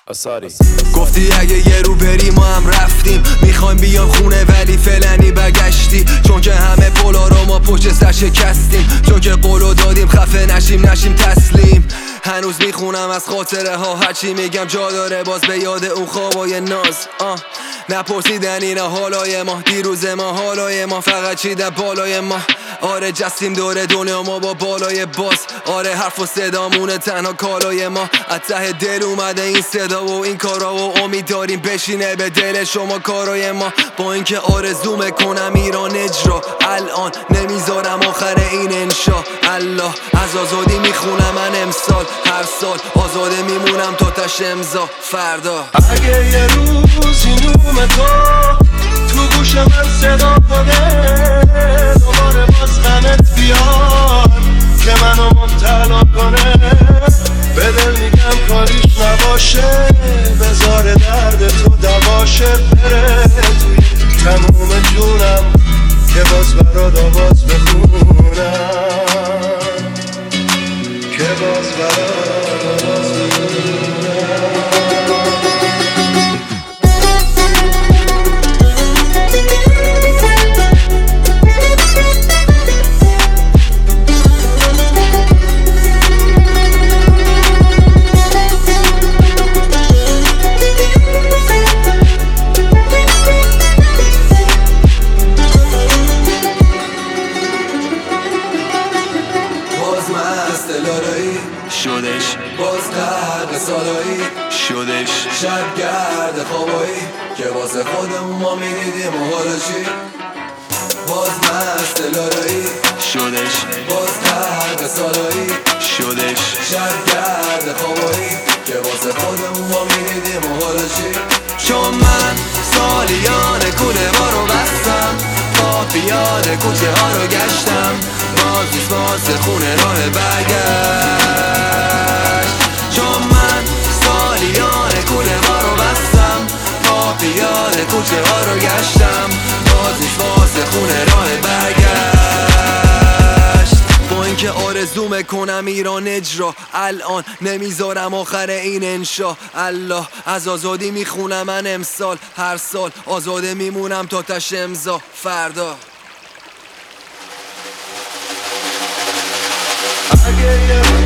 آساری. گفتی اگه یه رو بریم ما هم رفتیم، میخوایم بیام خونه ولی فعلنی برگشتی، چون که همه پولا رو ما پشت سر شکستیم، چون که قولو دادیم خفه نشیم تسلیم. هنوز میخونم از خاطره ها، هرچی میگم جا داره باز به یاد اون خوابای ناز. نپرسیدن اینا حالای ما، دیروز ما حالای ما فقط چیده بالای ما. آره جستیم دور دنیا ما با بالای باز، آره حرف و صدامونه تنها کالای ما. از ته دل اومده این صدا و این کارا و امید داریم بشینه به دل شما کارای ما. با اینکه آرزو میکنم ایران اجرا، الان نمیذارم آخر این انشا الله. از آزادی میخونم من امسال، هر سال آزاده میمونم تا تش امضا فردا. اگه یه روزی نوم تو گوش من صدا کنه، دوباره باز غمت بیاد که منو مبتلا کنه، به دل میگم کاریش نباشه، بذار درد تو دواشه، بره توی تموم جونم که باز برات آواز بخونم، که باز برات آواز بخونم. شدش باز غرق سالایی، شدش شب گرد خوابایی که واسه خودمون ما میدیدیم و حالا چی؟ باز مست لالایی شدش باز غرق سالایی، شدش شب گرد خوابایی که واسه خودمون ما میدیدیم و حالا چی؟ چون من سالیان کوله ما رو بستم، با پیاده کوچه ها رو گشتم، باز نیست واسه خونه راه برگشت. چون من سالیان کوله ما رو بستم، با پیاده کوچه ها رو گشتم، باز نیست واسه خونه راه برگشت. با اینکه آرزو میکنم ایران اجرا، الان نمیذارم آخر این انشا الله. از آزادی میخونم من امسال، هر سال آزاده میمونم تا تش امضا فردا. اگه